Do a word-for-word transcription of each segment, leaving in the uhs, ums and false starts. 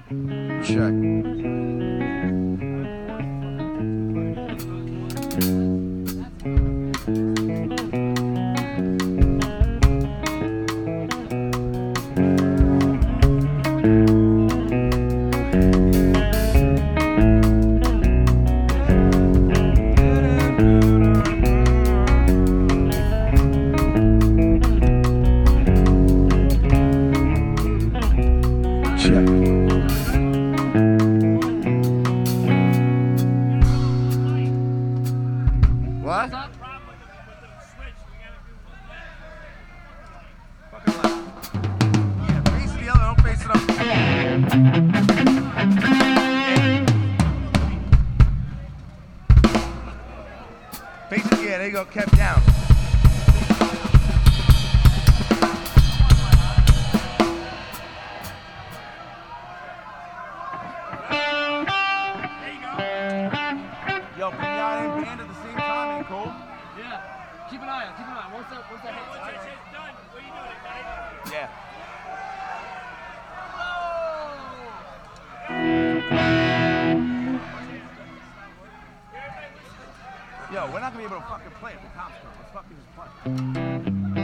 Check. What? Yeah, face the other, don't face it up. Face it, yeah, there you go, kept down. Yo, pinata and band at the same time ain't cool. Yeah. Keep an eye on, keep an eye on. Once that, once that hits, Once it's done, what are you doing, guys? Yeah. Yo, we're not gonna be able to fucking play if the cops come. Let's fucking just play.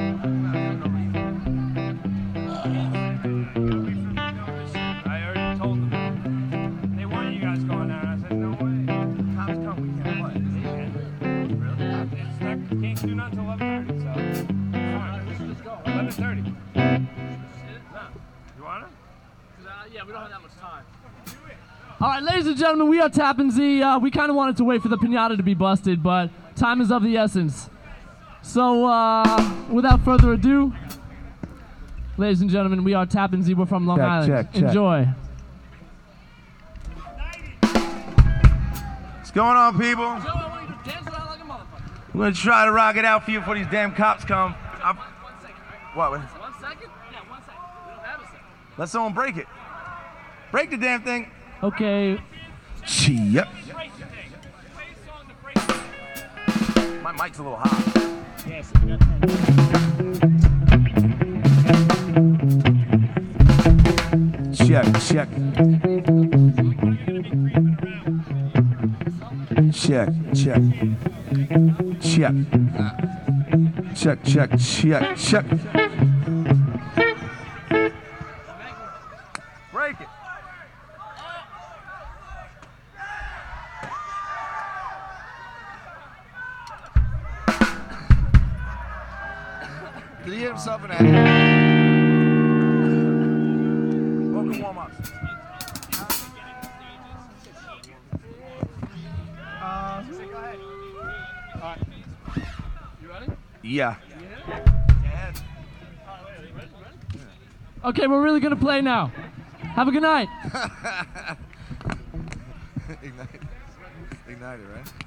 I already told them. They wanted you guys going there, and I said, no way. Cops come, we can't play. Really? It's not, you can't do nothing until eleven thirty, so. Fine. let's just go. eleven thirty. No. You want it? Uh, yeah, we don't have that much time. All right, ladies and gentlemen, we are Tappan Zee. Uh, we kind of wanted to wait for the pinata to be busted, but time is of the essence. So, uh, without further ado, ladies and gentlemen, we are Tappan Zee. We're from Long Check, Island. check, check. Enjoy. What's going on, people? Joe, I want you to dance around like a motherfucker. I'm gonna try to rock it out for you before these damn cops come. I'm, One second, right? what? One second? Yeah, one second. We don't have a second. Let someone break it. Break the damn thing. Okay. Yep. Break the thing. Play a song to break the thing. My mic's a little hot. Yes, we got ten. Check, check. Check, check. Check. Check, check, check, check. Break it. Did he hit himself in the head? Welcome warm-ups. Uh, go ahead. All right. You ready? Yeah. Okay, we're really gonna play now. Have a good night. Ignite. Ignite it, right?